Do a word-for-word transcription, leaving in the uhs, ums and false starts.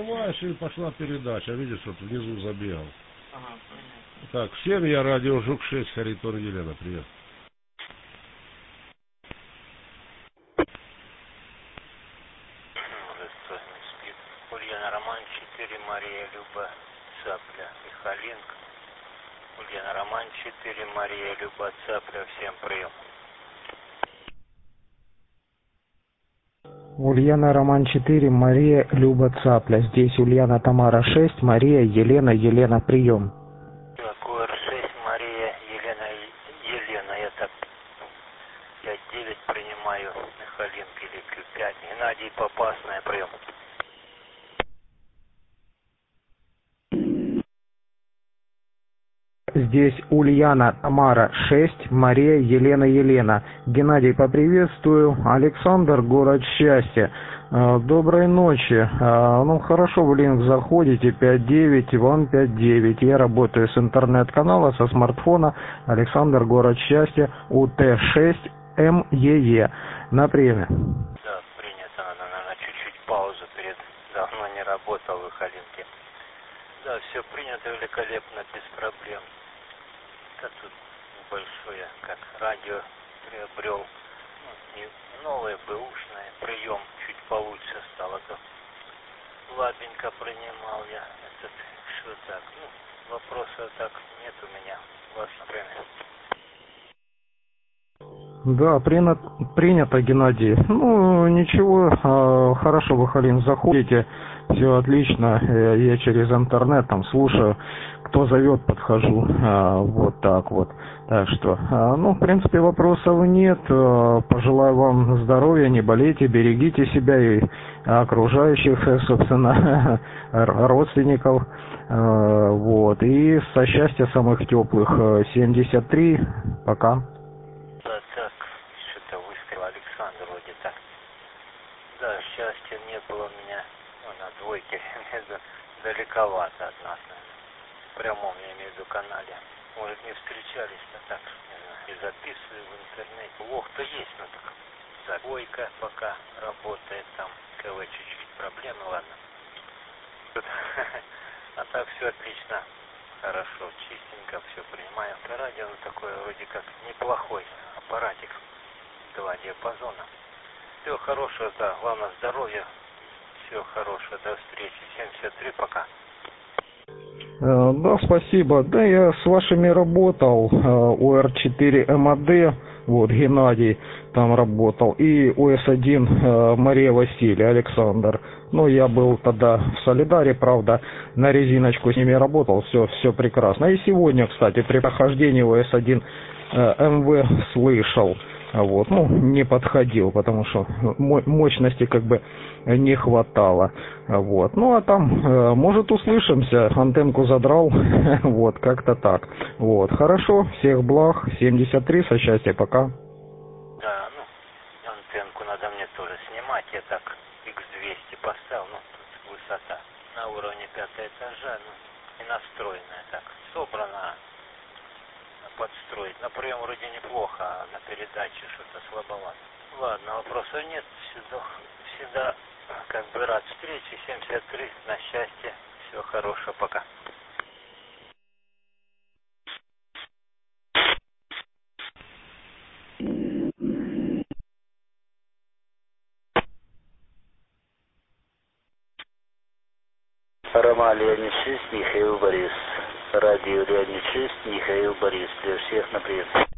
открываешь, и пошла передача. Видишь, вот внизу забегал. Ага, понятно. Так, всем я радио Жук шесть, Харитон Елена, привет. Ульяна Роман четыре, Мария Люба Цапля и Халинка. Ульяна Роман четыре, Мария Люба Цапля, всем прием. Ульяна Роман четыре, Мария Люба Цапля. Здесь Ульяна Тамара шесть, Мария Елена Елена, прием. КУР шесть, Мария Елена Елена, я так пять девять принимаю, Михалинка или Q пять. Геннадий Попасная, прием. Здесь Ульяна Тамара шесть, Мария Елена Елена. Геннадий, поприветствую. Александр, город счастья. Доброй ночи. Ну хорошо, в линк заходите, пять девять, Иван пять девять. Я работаю с интернет-канала, со смартфона. Александр, город счастья, У Т шесть М Е Е. На время. Да, принято. Надо, наверное, чуть-чуть паузу перед... Давно не работал в Халинке. Да, все принято великолепно, без проблем. Да тут небольшое, как радио приобрел, ну, не новое, бэушное, прием чуть получше стало, то слабенько принимал я этот, что так, ну, вопроса так нет у меня, ваше время. Да, принято, принято, Геннадий. Ну, ничего, хорошо, вы, Халин, заходите, все отлично, я через интернет там слушаю, кто зовет, подхожу, вот так вот. Так что, ну, в принципе, вопросов нет, пожелаю вам здоровья, не болейте, берегите себя и окружающих, собственно, родственников, вот, и со счастья самых теплых, семьдесят три, пока. Да, так, что-то выстрел Александр вроде так. Да, счастья не было у меня, ну, на двойке, далековато от нас, наверное. В прямом, я имею в виду, канале. Может, не встречались-то так, не знаю, и записываю в интернете. Лох-то есть, но так, да, двойка пока работает, там, КВ чуть-чуть проблемы, ладно. А так все отлично. Хорошо, чистенько все принимаю. Радио ну, такое вроде как неплохой аппаратик. Два диапазона. Всего хорошего, да. Главное здоровья. Всего хорошего. До встречи. семьдесят три, пока. Да, спасибо. Да, я с вашими работал. У Р четыре М А Д, вот, Геннадий там работал. И У С один Мария Василий, Александр. Ну, я был тогда в Солидаре, правда, на резиночку с ними работал, все, все прекрасно. И сегодня, кстати, при прохождении У С один М В слышал, вот, ну, не подходил, потому что мощности как бы не хватало, вот. Ну, а там, может, услышимся, антенку задрал, вот, как-то так, вот. Хорошо, всех благ, семьдесят три, со счастья, пока. Да, ну, антенку надо мне тоже снимать, я так икс двести поставил, ну, тут высота на уровне пятого этажа, ну, и настроенная так, собрана, подстроить. На прием вроде неплохо, а на передаче что-то слабовато. Ладно, вопросов нет, всегда, всегда как бы рад встрече, семьдесят три, на счастье, всего хорошего, пока. Роман Леонид шесть, Михаил Борис. Радио Леонид шесть, Михаил Борис. Для всех на прием.